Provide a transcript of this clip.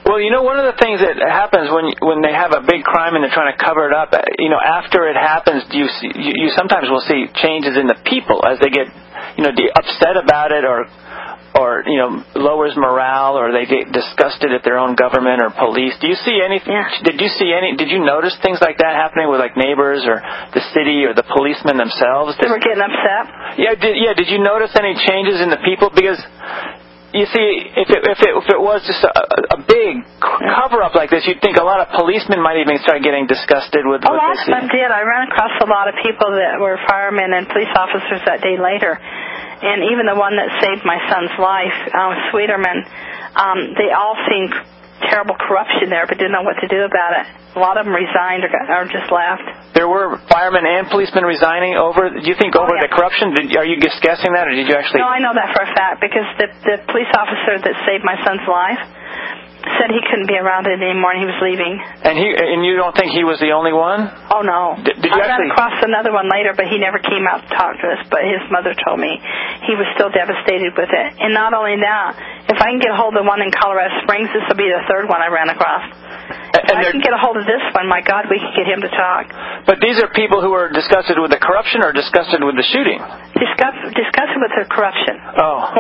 Well, one of the things that happens when they have a big crime and they're trying to cover it up, after it happens, you sometimes will see changes in the people as they get, upset about it or lowers morale, or they get disgusted at their own government or police. Do you see anything? Yeah. Did you notice things like that happening with like neighbors or the city or the policemen themselves? They were getting upset. Yeah. Did you notice any changes in the people? Because you see, if it was just a big cover-up like this, you'd think a lot of policemen might even start getting disgusted with what they see. A lot of them did. I ran across a lot of people that were firemen and police officers that day later. And even the one that saved my son's life, Sweeterman, they all seen terrible corruption there but didn't know what to do about it. A lot of them resigned or just left. There were firemen and policemen resigning over, do you think, over the corruption? Are you just guessing that, or did you actually... No, I know that for a fact, because the police officer that saved my son's life said he couldn't be around it anymore and he was leaving. And you don't think he was the only one? Oh, no. Did you I ran across another one later, but he never came out to talk to us, but his mother told me he was still devastated with it. And not only that, if I can get a hold of the one in Colorado Springs, this will be the third one I ran across. If I can get a hold of this one, my God, we could get him to talk. But these are people who are disgusted with the corruption or disgusted with the shooting? Disgusted with the corruption. Oh.